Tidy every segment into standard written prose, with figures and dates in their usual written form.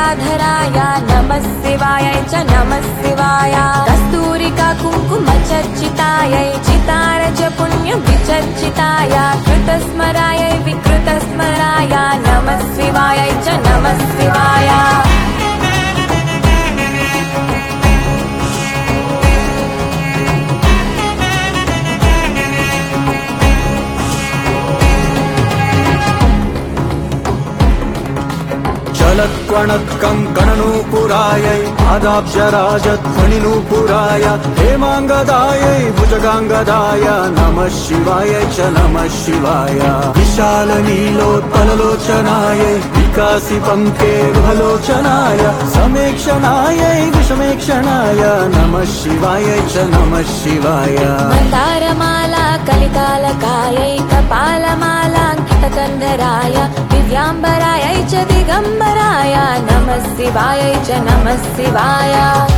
जटाधराय नमः शिवाय च नमः शिवाय कस्तूरिका कुङ्कुमचर्चितायै चितारज पुण्य विचर्चिताय कृतस्मराय विकृतस्मराय नमः शिवाय च नमः शिवाय कणनूपुरायै पादाब्जराजध्वनिनूपुराय हेमाङ्गदायै भुजगाङ्गदाय नमः शिवाय च नमः शिवाय विशालनीलोत्पललोचनायै विकासिपङ्के गृहलोचनाय समेक्षणायै विषमेक्षणाय नमः शिवाय च नमः शिवाय मन्दारमाला कलिकालकायै कपालमालाङ्कितकन्धराय दिव्याम्बरायै च दिगम्बराय नमः शिवाय च नमः शिवाय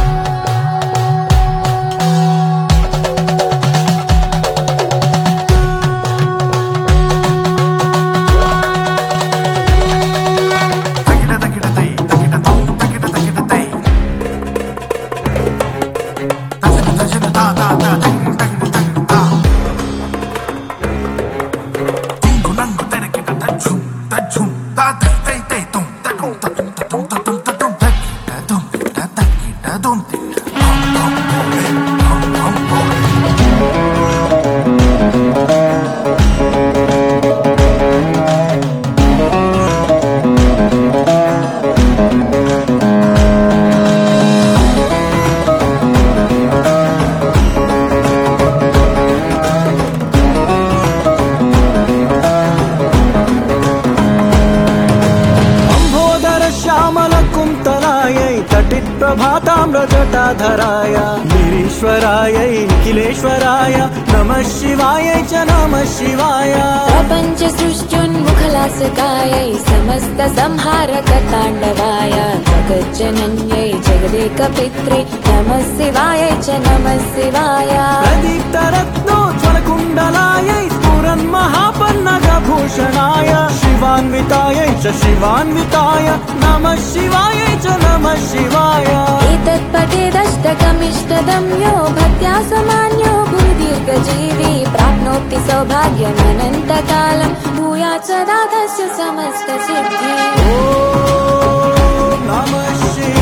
प्रभाताम्रजटाधराय गिरीश्वरायै निखिलेश्वराय नमः शिवाय च नमः शिवाय प्रपञ्च सृष्ट्युन्मुखलासकायै समस्त संहारकताण्डवाय जगज्जनन्यै जगदेकपित्रे नमः शिवाय च नमः शिवाय प्रदीप्तरत्नोज्ज्वलकुण्डलायै स्फुरन्महापन्नगभूषणाय शिवान्वितायै च शिवान्विताय नमः शिवाय च नमः शिवाय एतत्पठेदष्टकमिष्टदं यो भक्त्या समान्यो भूदीर्घजीवी प्राप्नोति सौभाग्यमनन्तकालं भूयात् सदा तस्य समस्तसिद्धिः। ॐ नमः शिवाय।